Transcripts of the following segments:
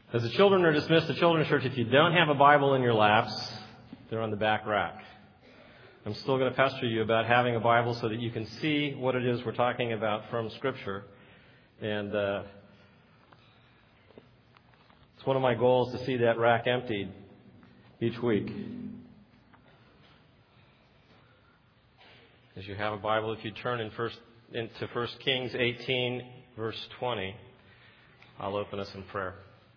As the children are dismissed to Children's Church, if you don't have a Bible in your laps, they're on the back rack. I'm still going to pester you about having a Bible so that you can see what it is we're talking about from Scripture. And it's one of my goals to see that rack emptied each week. As you have a Bible, if you turn into 1 Kings 18, verse 20, I'll open us in prayer.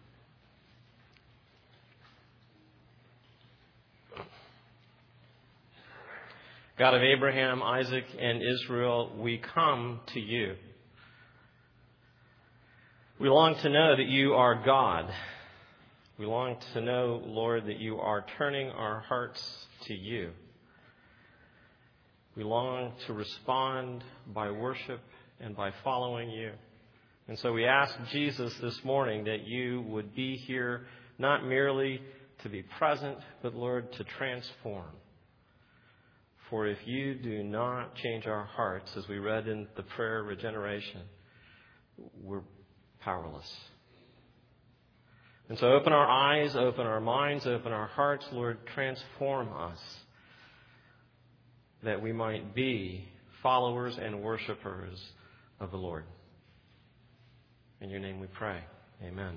God of Abraham, Isaac, and Israel, we come to you. We long to know that you are God. We long to know, Lord, that you are turning our hearts to you. We long to respond by worship and by following you. And so we ask Jesus this morning that you would be here not merely to be present, but, Lord, to transform. For if you do not change our hearts, as we read in the prayer regeneration, we're powerless. And so open our eyes, open our minds, open our hearts, Lord, transform us, that we might be followers and worshipers of the Lord. In your name we pray. Amen.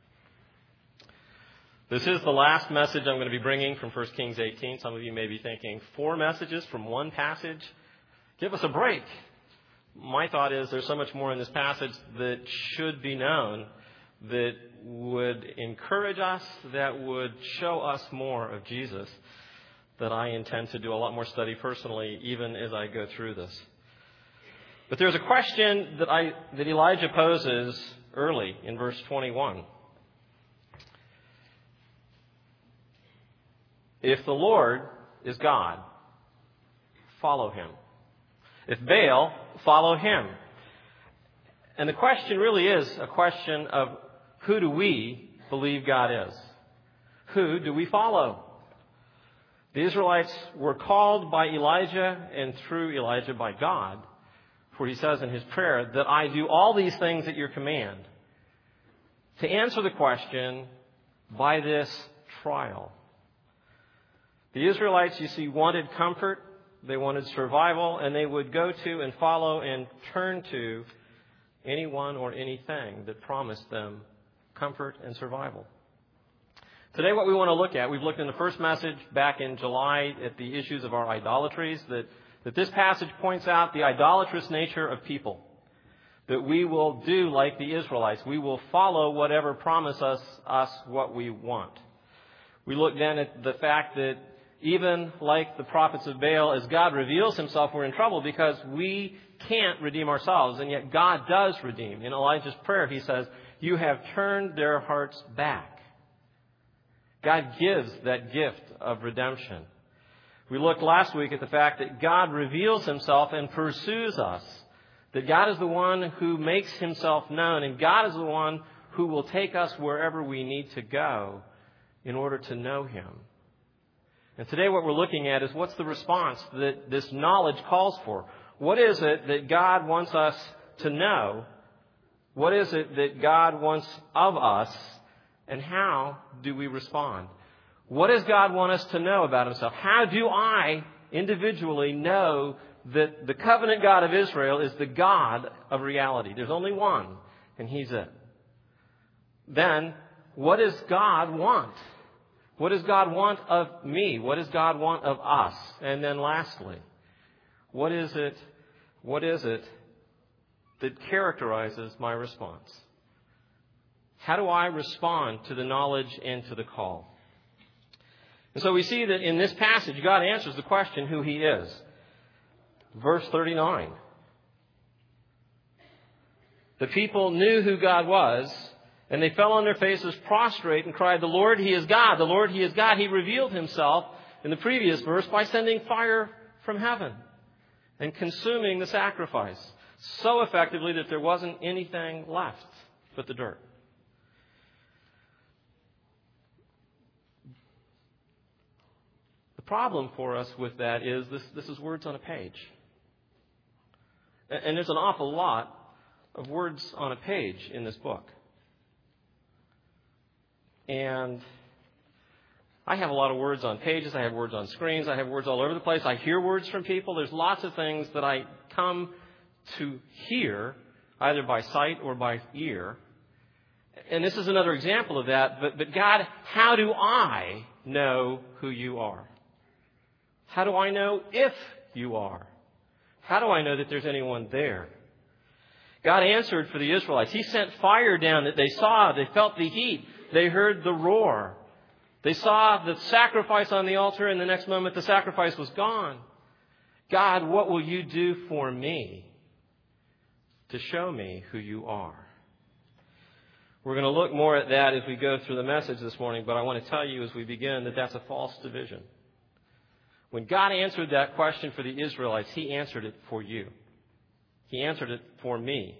This is the last message I'm going to be bringing from 1 Kings 18. Some of you may be thinking, 4 messages from one passage? Give us a break. My thought is there's so much more in this passage that should be known, that would encourage us, that would show us more of Jesus, that I intend to do a lot more study personally, even as I go through this. But there's a question that Elijah poses early in verse 21. If the Lord is God, follow him. If Baal, follow him. And the question really is a question of who do we believe God is? Who do we follow? The Israelites were called by Elijah and through Elijah by God, for he says in his prayer that I do all these things at your command. To answer the question by this trial. The Israelites, you see, wanted comfort, they wanted survival, and they would go to and follow and turn to anyone or anything that promised them comfort and survival. Today what we want to look at, we've looked in the first message back in July at the issues of our idolatries, that this passage points out the idolatrous nature of people. That we will do like the Israelites. We will follow whatever promises us what we want. We looked then at the fact that even like the prophets of Baal, as God reveals himself, we're in trouble because we can't redeem ourselves, and yet God does redeem. In Elijah's prayer, he says, you have turned their hearts back. God gives that gift of redemption. We looked last week at the fact that God reveals himself and pursues us. That God is the one who makes himself known, and God is the one who will take us wherever we need to go in order to know him. And today what we're looking at is what's the response that this knowledge calls for? What is it that God wants us to know? What is it that God wants of us? And how do we respond? What does God want us to know about himself? How do I individually know that the covenant God of Israel is the God of reality? There's only one, and he's it. Then, what does God want? What does God want of me? What does God want of us? And then lastly, what is it that characterizes my response? How do I respond to the knowledge and to the call? And so we see that in this passage, God answers the question who he is. Verse 39. The people knew who God was, and they fell on their faces prostrate and cried, the Lord, he is God. The Lord, he is God. He revealed himself in the previous verse by sending fire from heaven and consuming the sacrifice so effectively that there wasn't anything left but the dirt. The problem for us with that is this is words on a page. And there's an awful lot of words on a page in this book. And I have a lot of words on pages. I have words on screens. I have words all over the place. I hear words from people. There's lots of things that I come to hear, either by sight or by ear. And this is another example of that. But God, how do I know who you are? How do I know if you are? How do I know that there's anyone there? God answered for the Israelites. He sent fire down that they saw. They felt the heat. They heard the roar. They saw the sacrifice on the altar, and the next moment the sacrifice was gone. God, what will you do for me to show me who you are? We're going to look more at that as we go through the message this morning, but I want to tell you as we begin that that's a false division. When God answered that question for the Israelites, He answered it for you. He answered it for me.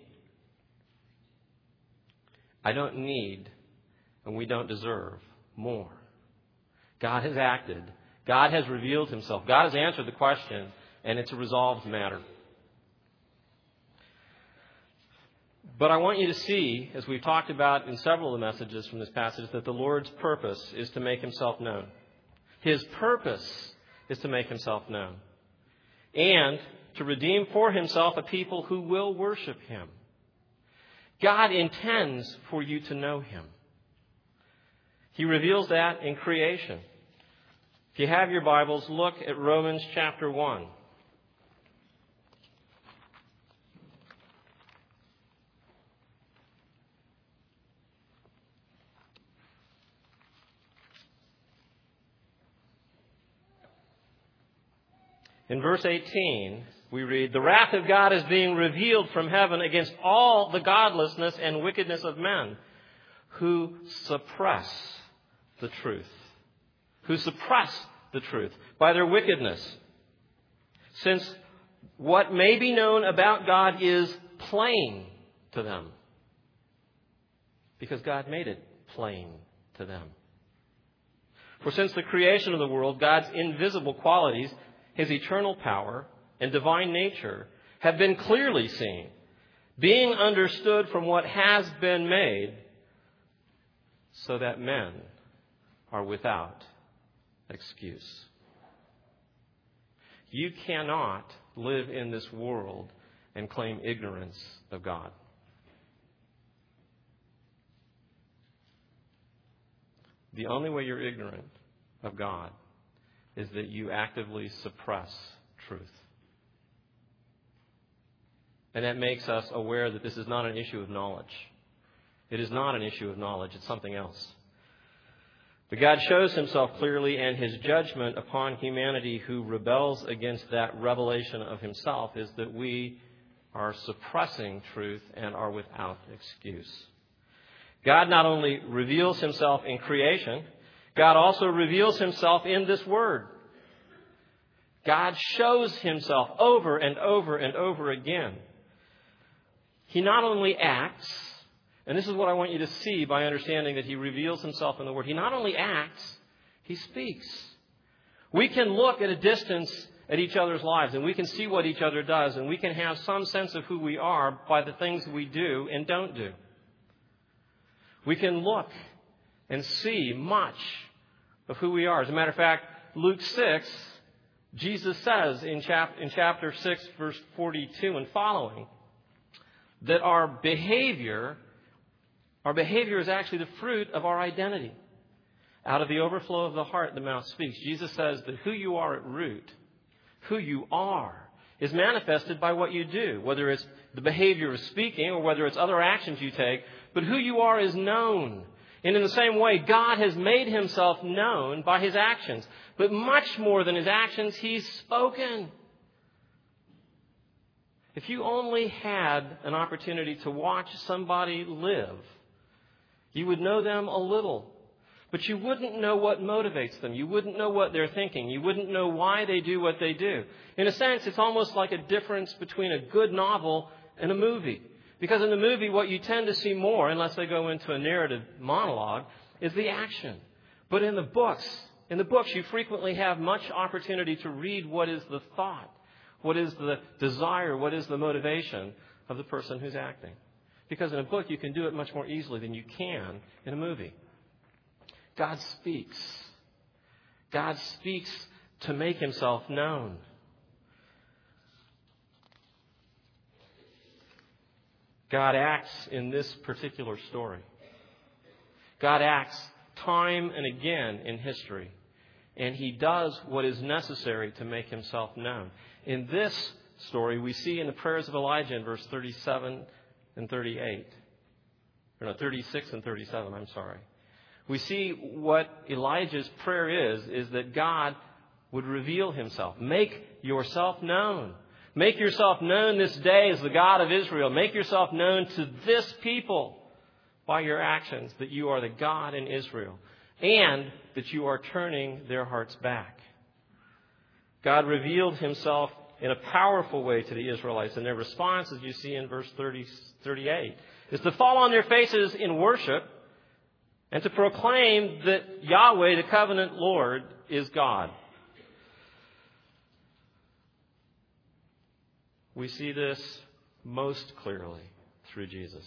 I don't need, and we don't deserve, more. God has acted. God has revealed Himself. God has answered the question, and it's a resolved matter. But I want you to see, as we've talked about in several of the messages from this passage, that the Lord's purpose is to make Himself known. His purpose is to make Himself known. And to redeem for Himself a people who will worship Him. God intends for you to know Him. He reveals that in creation. If you have your Bibles, look at Romans chapter 1. In verse 18, we read, "The wrath of God is being revealed from heaven against all the godlessness and wickedness of men who suppress the truth." Who suppress the truth by their wickedness. Since what may be known about God is plain to them. Because God made it plain to them. For since the creation of the world, God's invisible qualities, His eternal power and divine nature, have been clearly seen, being understood from what has been made, so that men are without excuse. You cannot live in this world and claim ignorance of God. The only way you're ignorant of God is that you actively suppress truth. And that makes us aware that this is not an issue of knowledge. It is not an issue of knowledge. It's something else. But God shows Himself clearly, and His judgment upon humanity who rebels against that revelation of Himself is that we are suppressing truth and are without excuse. God not only reveals Himself in creation, God also reveals Himself in this Word. God shows Himself over and over and over again. He not only acts, and this is what I want you to see by understanding that He reveals Himself in the Word. He not only acts, He speaks. We can look at a distance at each other's lives, and we can see what each other does, and we can have some sense of who we are by the things we do and don't do. We can look and see much of who we are. As a matter of fact, Luke 6, Jesus says in chapter 6, verse 42 and following, that our behavior is actually the fruit of our identity. Out of the overflow of the heart, the mouth speaks. Jesus says that who you are at root, who you are, is manifested by what you do, whether it's the behavior of speaking or whether it's other actions you take. But who you are is known. And in the same way, God has made Himself known by His actions. But much more than His actions, He's spoken. If you only had an opportunity to watch somebody live, you would know them a little. But you wouldn't know what motivates them. You wouldn't know what they're thinking. You wouldn't know why they do what they do. In a sense, it's almost like a difference between a good novel and a movie. Because in the movie, what you tend to see more, unless they go into a narrative monologue, is the action. But in the books, you frequently have much opportunity to read what is the thought, what is the desire, what is the motivation of the person who's acting. Because in a book, you can do it much more easily than you can in a movie. God speaks. God speaks to make himself known. God acts in this particular story. God acts time and again in history. And he does what is necessary to make himself known. In this story, we see in the prayers of Elijah in verse 37 and 38. 36 and 37, I'm sorry. We see what Elijah's prayer is that God would reveal himself. Make yourself known. Make yourself known this day as the God of Israel. Make yourself known to this people by your actions that you are the God in Israel and that you are turning their hearts back. God revealed himself in a powerful way to the Israelites, and their response, as you see in verse 38, is to fall on their faces in worship and to proclaim that Yahweh, the covenant Lord, is God. We see this most clearly through Jesus.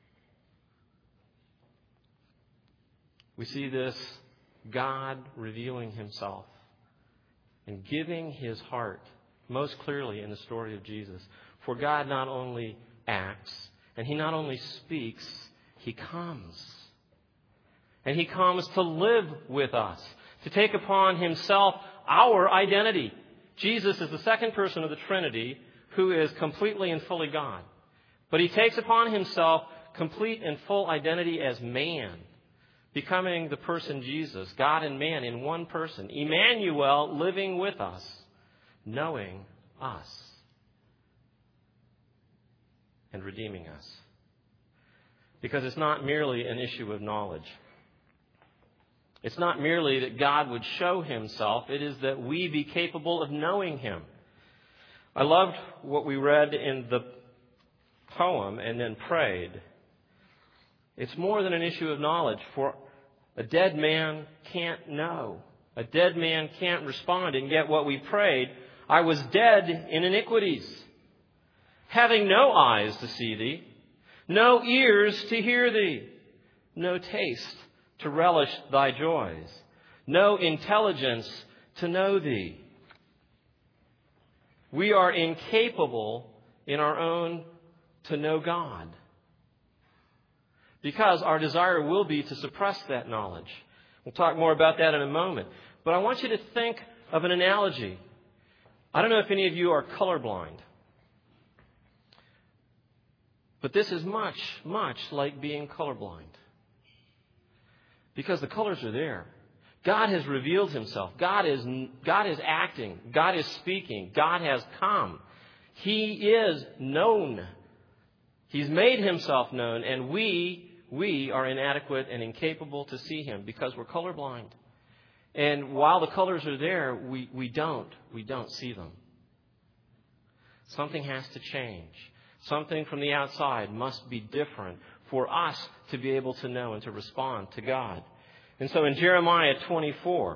We see this God revealing himself and giving his heart most clearly in the story of Jesus. For God not only acts, and he not only speaks, he comes. And he comes to live with us, to take upon himself our identity. Jesus is the second person of the Trinity who is completely and fully God. But he takes upon himself complete and full identity as man, becoming the person Jesus, God and man in one person. Emmanuel living with us, knowing us, and redeeming us. Because it's not merely an issue of knowledge. It's not merely that God would show himself. It is that we be capable of knowing him. I loved what we read in the poem and then prayed. It's more than an issue of knowledge, for a dead man can't know. A dead man can't respond. And yet what we prayed, I was dead in iniquities, having no eyes to see thee, no ears to hear thee, no taste to relish thy joys, no intelligence to know thee. We are incapable in our own to know God, because our desire will be to suppress that knowledge. We'll talk more about that in a moment. But I want you to think of an analogy. I don't know if any of you are colorblind, but this is much, much like being colorblind. Because the colors are there. God has revealed himself. God is acting. God is speaking. God has come. He is known. He's made himself known, and we are inadequate and incapable to see him because we're colorblind. And while the colors are there, we don't see them. Something has to change. Something from the outside must be different for us to be able to know and to respond to God. And so in Jeremiah 24,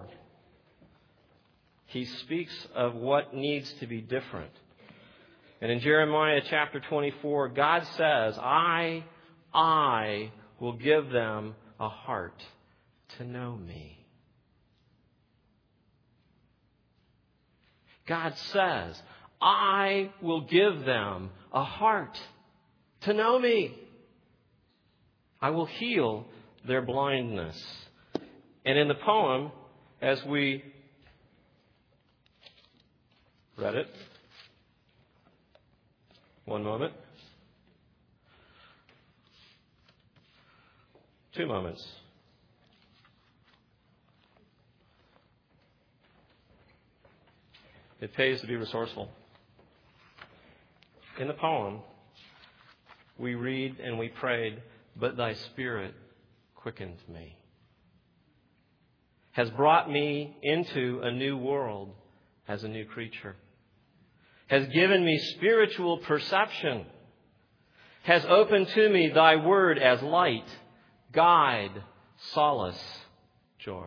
he speaks of what needs to be different. And in Jeremiah chapter 24, God says, I will give them a heart to know me. God says, I will give them a heart to know me. I will heal their blindness. And in the poem, as we read it, one moment, 2 moments. It pays to be resourceful. In the poem, we read and we prayed, but thy Spirit quickened me, has brought me into a new world as a new creature, has given me spiritual perception, has opened to me thy word as light, guide, solace, joy.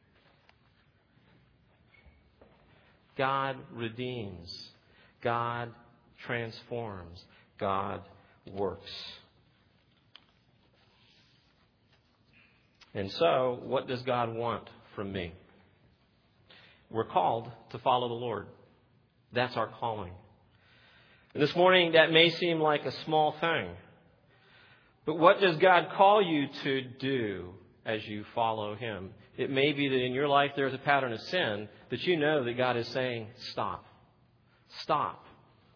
God redeems. God transforms. God works. And so, what does God want from me? We're called to follow the Lord. That's our calling. And this morning, that may seem like a small thing. But what does God call you to do as you follow Him? It may be that in your life there's a pattern of sin that you know that God is saying, stop. Stop.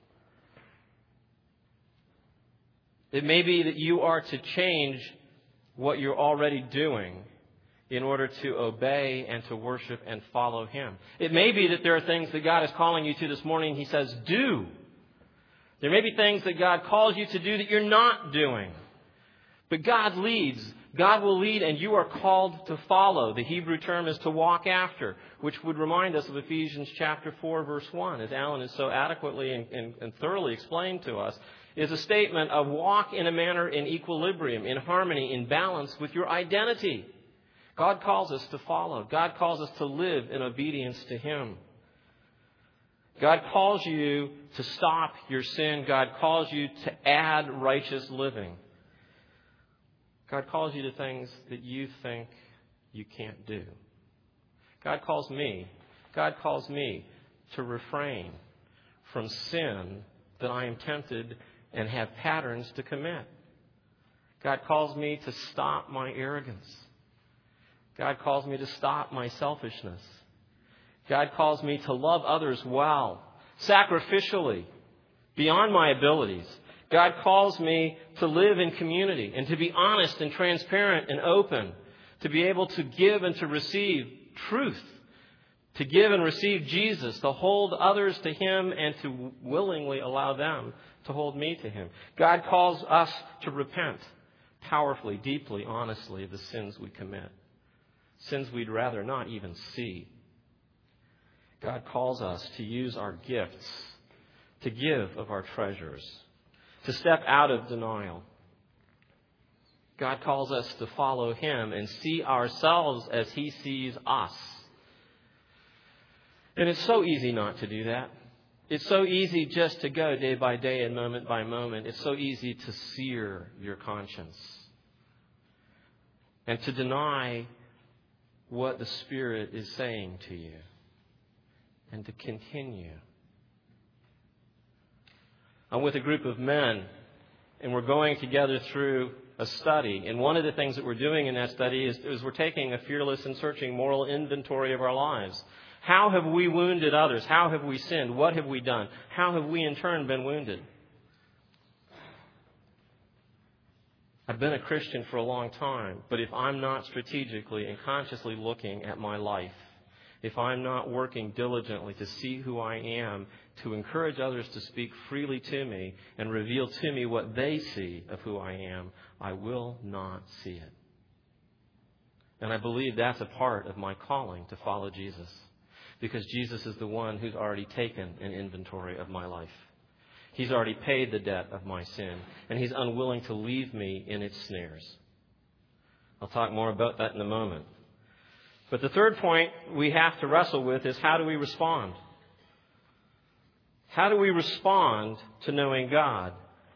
It may be that you are to change what you're already doing in order to obey and to worship and follow Him. It may be that there are things that God is calling you to this morning. He says, do. There may be things that God calls you to do that you're not doing. But God leads. God will lead, and you are called to follow. The Hebrew term is to walk after, which would remind us of Ephesians chapter 4, verse 1, as Alan has so adequately and thoroughly explained to us, is a statement of walk in a manner in equilibrium, in harmony, in balance with your identity. God calls us to follow. God calls us to live in obedience to Him. God calls you to stop your sin. God calls you to add righteous living. God calls you to things that you think you can't do. God calls me to refrain from sin that I am tempted and have patterns to commit. God calls me to stop my arrogance. God calls me to stop my selfishness. God calls me to love others well, sacrificially, beyond my abilities. God calls me to live in community and to be honest and transparent and open, to be able to give and to receive truth, to give and receive Jesus, to hold others to Him and to willingly allow them to hold me to Him. God calls us to repent powerfully, deeply, honestly of the sins we commit, sins we'd rather not even see. God calls us to use our gifts, to give of our treasures, to step out of denial. God calls us to follow Him and see ourselves as He sees us. And it's so easy not to do that. It's so easy just to go day by day and moment by moment. It's so easy to sear your conscience and to deny what the Spirit is saying to you and to continue. I'm with a group of men, and we're going together through a study. And one of the things that we're doing in that study is we're taking a fearless and searching moral inventory of our lives. How have we wounded others? How have we sinned? What have we done? How have we in turn been wounded? I've been a Christian for a long time, but if I'm not strategically and consciously looking at my life, if I'm not working diligently to see who I am, to encourage others to speak freely to me and reveal to me what they see of who I am, I will not see it. And I believe that's a part of my calling to follow Jesus, because Jesus is the one who's already taken an inventory of my life. He's already paid the debt of my sin, and He's unwilling to leave me in its snares. I'll talk more about that in a moment. But the third point we have to wrestle with is, how do we respond? How do we respond to knowing God?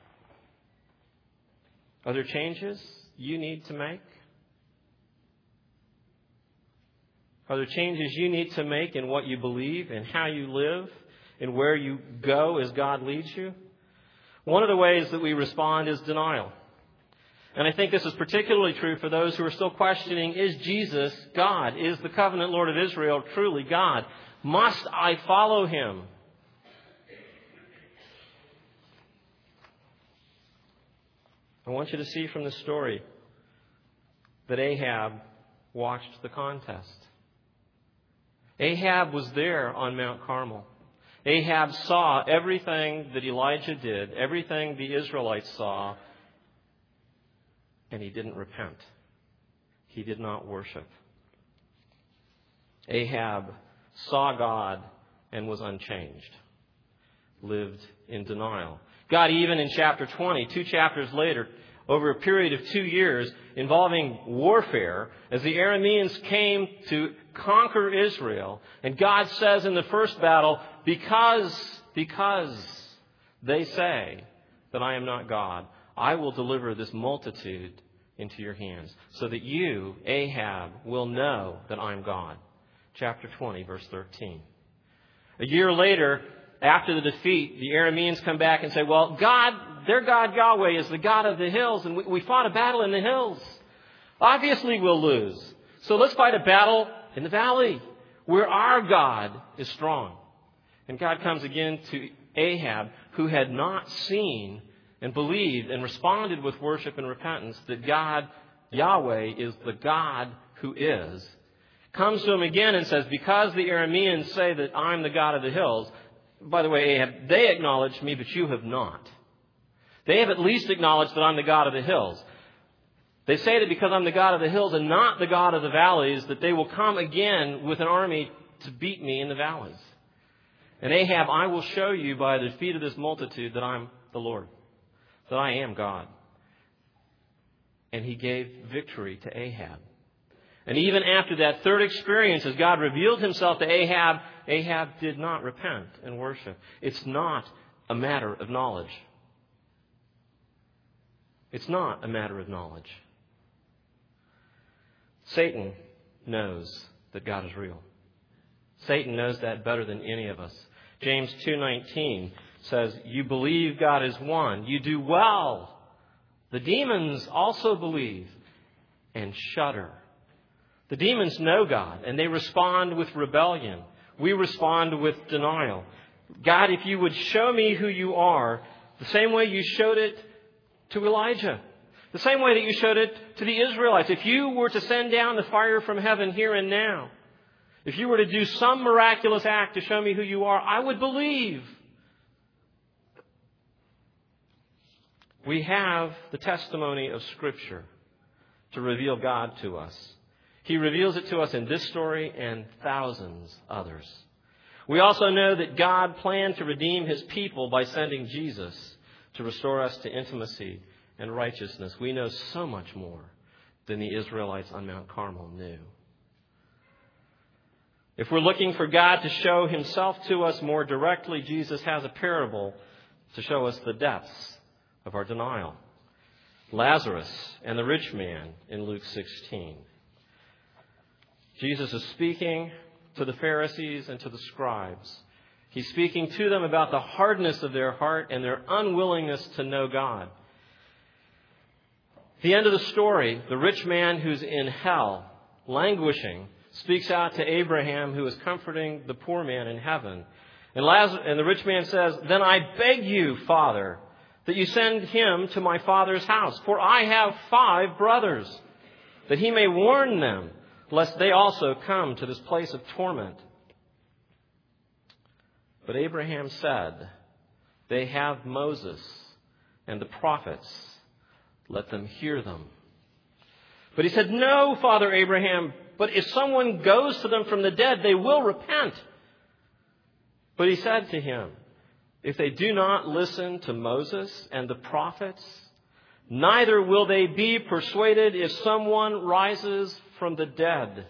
Are there changes you need to make? Are there changes you need to make in what you believe and how you live and where you go as God leads you? One of the ways that we respond is denial. And I think this is particularly true for those who are still questioning, is Jesus God? Is the covenant Lord of Israel truly God? Must I follow Him? I want you to see from the story that Ahab watched the contest. Ahab was there on Mount Carmel. Ahab saw everything that Elijah did, everything the Israelites saw, and he didn't repent. He did not worship. Ahab saw God and was unchanged, lived in denial. God, even in chapter 20, 2 chapters later, over a period of 2 years involving warfare, as the Arameans came to conquer Israel, and God says in the first battle, because they say that I am not God, I will deliver this multitude into your hands, so that you, Ahab, will know that I'm God. Chapter 20, verse 13. A year later, after the defeat, the Arameans come back and say, well, their God Yahweh is the God of the hills, and we fought a battle in the hills. Obviously we'll lose. So let's fight a battle in the valley, where our God is strong. And God comes again to Ahab, who had not seen and believed and responded with worship and repentance that God, Yahweh, is the God who is. Comes to him again and says, because the Arameans say that I'm the God of the hills, by the way, Ahab, they acknowledge me, but you have not. They have at least acknowledged that I'm the God of the hills. They say that because I'm the God of the hills and not the God of the valleys, that they will come again with an army to beat me in the valleys. And Ahab, I will show you by the defeat of this multitude that I'm the Lord, that I am God. And he gave victory to Ahab. And even after that third experience, as God revealed himself to Ahab, Ahab did not repent and worship. It's not a matter of knowledge. It's not a matter of knowledge. Satan knows that God is real. Satan knows that better than any of us. James 2:19 says, you believe God is one. You do well. The demons also believe and shudder. The demons know God, and they respond with rebellion. We respond with denial. God, if you would show me who you are, the same way you showed it to Elijah, the same way that you showed it to the Israelites. If you were to send down the fire from heaven here and now, if you were to do some miraculous act to show me who you are, I would believe. We have the testimony of Scripture to reveal God to us. He reveals it to us in this story and thousands others. We also know that God planned to redeem His people by sending Jesus to restore us to intimacy and righteousness. We know so much more than the Israelites on Mount Carmel knew. If we're looking for God to show Himself to us more directly, Jesus has a parable to show us the depths of our denial. Lazarus and the rich man in Luke 16. Jesus is speaking to the Pharisees and to the scribes. He's speaking to them about the hardness of their heart and their unwillingness to know God. At the end of the story, the rich man who's in hell, languishing, speaks out to Abraham, who is comforting the poor man in heaven. And the rich man says, then I beg you, Father, that you send him to my father's house, for I have 5 brothers, that he may warn them, lest they also come to this place of torment. But Abraham said, they have Moses and the prophets. Let them hear them. But he said, no, Father Abraham, but if someone goes to them from the dead, they will repent. But he said to him, if they do not listen to Moses and the prophets, neither will they be persuaded if someone rises from the dead.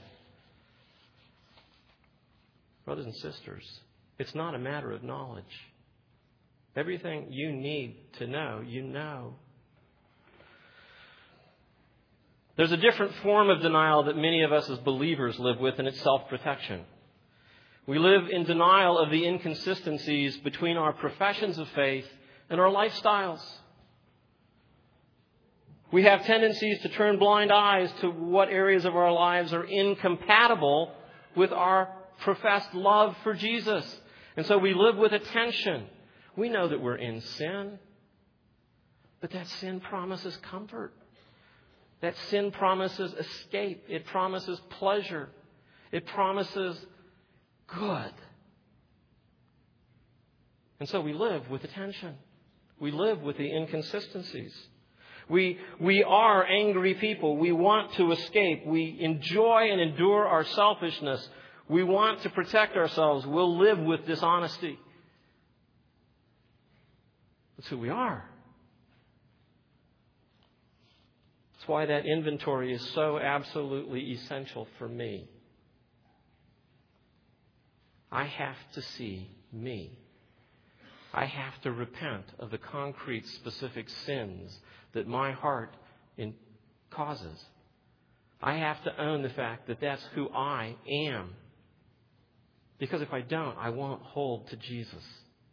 Brothers and sisters, it's not a matter of knowledge. Everything you need to know, you know. There's a different form of denial that many of us as believers live with, and it's self-protection. We live in denial of the inconsistencies between our professions of faith and our lifestyles. We have tendencies to turn blind eyes to what areas of our lives are incompatible with our professed love for Jesus. And so we live with a tension. We know that we're in sin, but that sin promises comfort. That sin promises escape. It promises pleasure. It promises good. And so we live with the tension. We live with the inconsistencies. We are angry people. We want to escape. We enjoy and endure our selfishness. We want to protect ourselves. We'll live with dishonesty. That's who we are. That's why that inventory is so absolutely essential for me. I have to see me. I have to repent of the concrete, specific sins that my heart causes. I have to own the fact that that's who I am. Because if I don't, I won't hold to Jesus.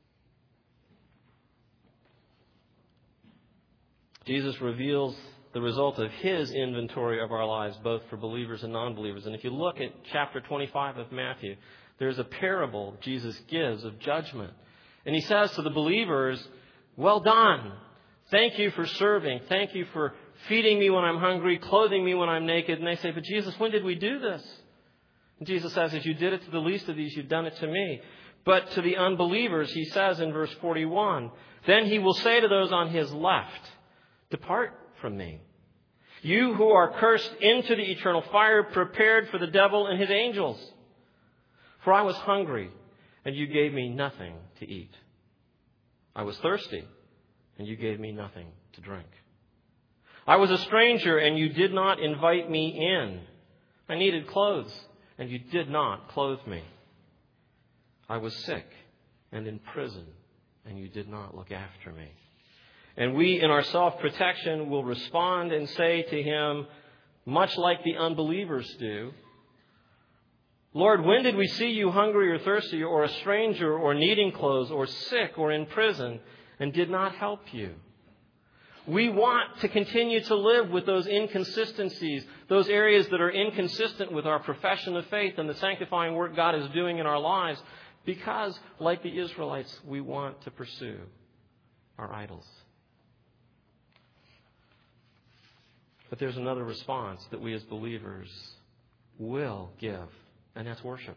Jesus reveals the result of His inventory of our lives, both for believers and non-believers. And if you look at chapter 25 of Matthew, there's a parable Jesus gives of judgment. And He says to the believers, well done. Thank you for serving. Thank you for feeding me when I'm hungry, clothing me when I'm naked. And they say, but Jesus, when did we do this? And Jesus says, as you did it to the least of these, you've done it to me. But to the unbelievers, He says in verse 41, then He will say to those on His left, depart from me, you who are cursed, into the eternal fire prepared for the devil and his angels. For I was hungry, and you gave me nothing to eat. I was thirsty, and you gave me nothing to drink. I was a stranger, and you did not invite me in. I needed clothes, and you did not clothe me. I was sick and in prison, and you did not look after me. And we, in our self-protection, will respond and say to Him, much like the unbelievers do, Lord, when did we see you hungry or thirsty or a stranger or needing clothes or sick or in prison and did not help you? We want to continue to live with those inconsistencies, those areas that are inconsistent with our profession of faith and the sanctifying work God is doing in our lives because, like the Israelites, we want to pursue our idols. But there's another response that we as believers will give, and that's worship.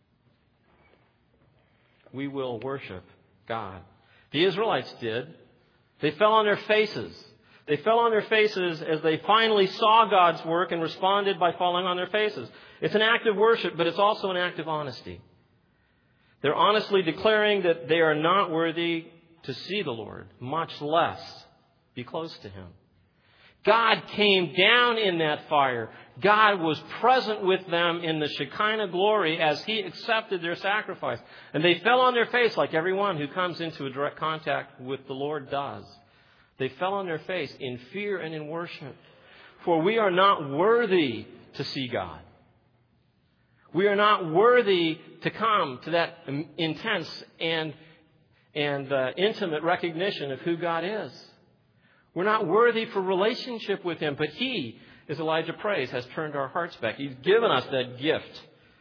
We will worship God. The Israelites did. They fell on their faces. They fell on their faces as they finally saw God's work and responded by falling on their faces. It's an act of worship, but it's also an act of honesty. They're honestly declaring that they are not worthy to see the Lord, much less be close to Him. God came down in that fire. God was present with them in the Shekinah glory as He accepted their sacrifice. And they fell on their face like everyone who comes into a direct contact with the Lord does. They fell on their face in fear and in worship. For we are not worthy to see God. We are not worthy to come to that intense and intimate recognition of who God is. We're not worthy for relationship with Him, but He, as Elijah prays, has turned our hearts back. He's given us that gift.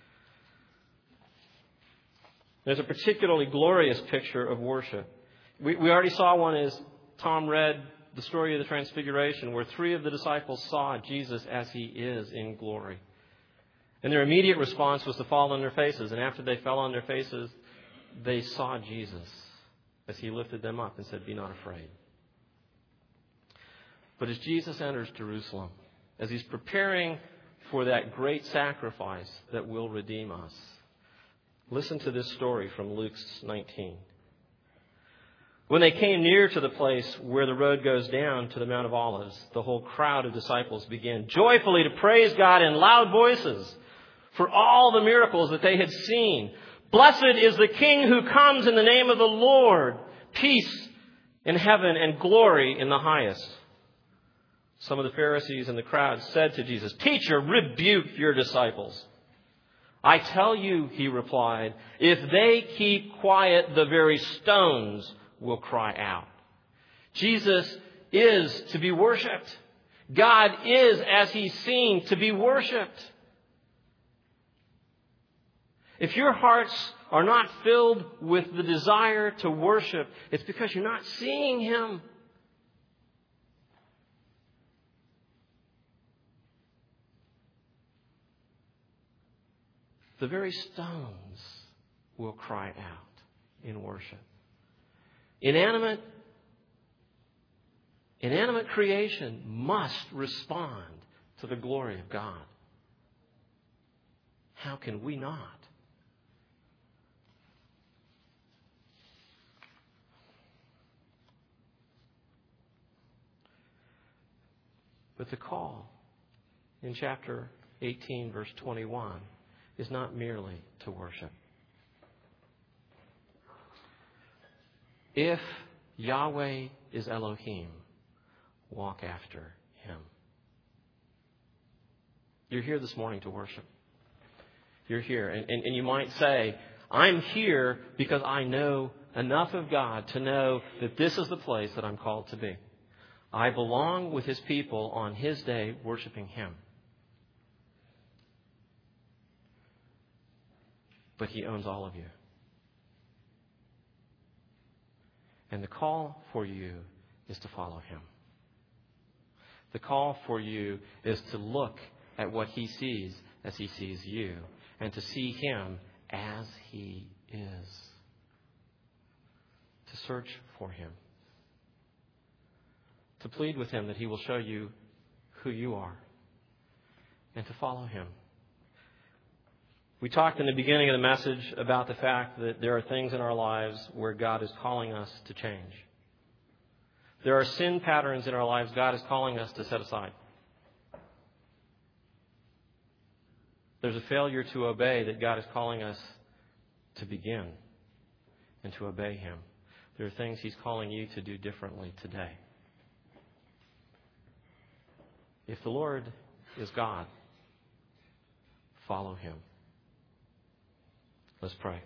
There's a particularly glorious picture of worship. We already saw one as Tom read the story of the Transfiguration, where 3 of the disciples saw Jesus as He is in glory. And their immediate response was to fall on their faces. And after they fell on their faces, they saw Jesus as He lifted them up and said, be not afraid. But as Jesus enters Jerusalem, as He's preparing for that great sacrifice that will redeem us, listen to this story from Luke 19. When they came near to the place where the road goes down to the Mount of Olives, the whole crowd of disciples began joyfully to praise God in loud voices for all the miracles that they had seen. Blessed is the King who comes in the name of the Lord. Peace in heaven and glory in the highest. Some of the Pharisees in the crowd said to Jesus, Teacher, rebuke your disciples. I tell you, He replied, if they keep quiet, the very stones will cry out. Jesus is to be worshipped. God is, as He's seen, to be worshipped. If your hearts are not filled with the desire to worship, it's because you're not seeing Him. The very stones will cry out in worship. Inanimate creation must respond to the glory of God. How can we not? But the call in chapter 18, verse 21, is not merely to worship. If Yahweh is Elohim, walk after Him. You're here this morning to worship. You're here. And you might say, I'm here because I know enough of God to know that this is the place that I'm called to be. I belong with His people on His day worshiping Him. But He owns all of you. And the call for you is to follow Him. The call for you is to look at what He sees as He sees you, and to see Him as He is. To search for Him. To plead with Him that He will show you who you are, and to follow Him. We talked in the beginning of the message about the fact that there are things in our lives where God is calling us to change. There are sin patterns in our lives God is calling us to set aside. There's a failure to obey that God is calling us to begin and to obey Him. There are things He's calling you to do differently today. If the Lord is God, follow Him. Let's pray.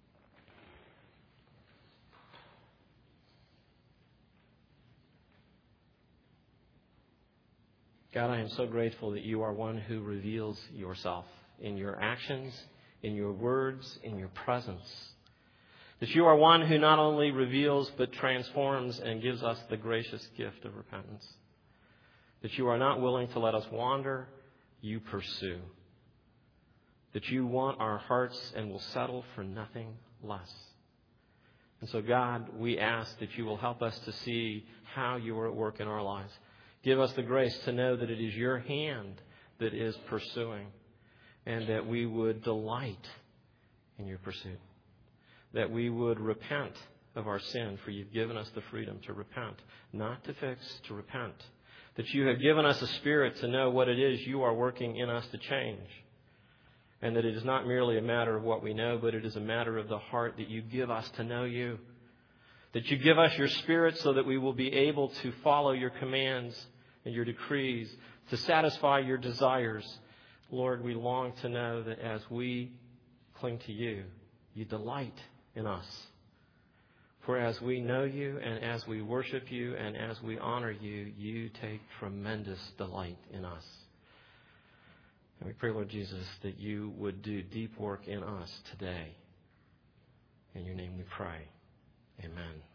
God, I am so grateful that You are one who reveals Yourself in Your actions, in Your words, in Your presence. That You are one who not only reveals but transforms and gives us the gracious gift of repentance. That You are not willing to let us wander, You pursue. That You want our hearts and will settle for nothing less. And so, God, we ask that You will help us to see how You are at work in our lives. Give us the grace to know that it is Your hand that is pursuing, and that we would delight in Your pursuit. That we would repent of our sin, for You've given us the freedom to repent, not to fix, to repent. That You have given us a spirit to know what it is You are working in us to change. And that it is not merely a matter of what we know, but it is a matter of the heart that You give us to know You. That You give us Your Spirit so that we will be able to follow Your commands and Your decrees, to satisfy Your desires. Lord, we long to know that as we cling to You, You delight in us. For as we know You and as we worship You and as we honor You, You take tremendous delight in us. And we pray, Lord Jesus, that You would do deep work in us today. In Your name we pray. Amen.